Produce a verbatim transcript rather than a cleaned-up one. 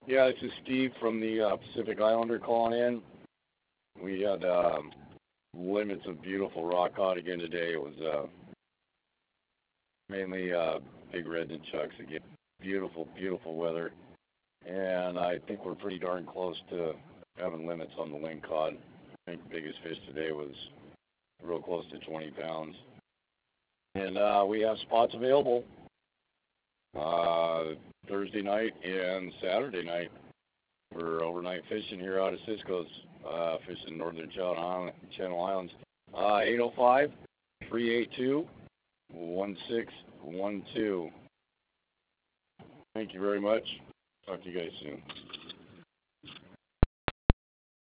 Yeah, this is Steve from the uh, Pacific Islander calling in. We had um, limits of beautiful rock cod again today. It was uh, mainly uh, big reds and chucks again. Beautiful, beautiful weather. And I think we're pretty darn close to having limits on the ling cod. I think the biggest fish today was real close to twenty pounds. And uh, we have spots available uh, Thursday night and Saturday night for overnight fishing here out of Cisco's, uh, fishing northern Channel Island, Channel Islands. Uh, eight oh five, three eight two, one six one two. Thank you very much. Talk to you guys soon.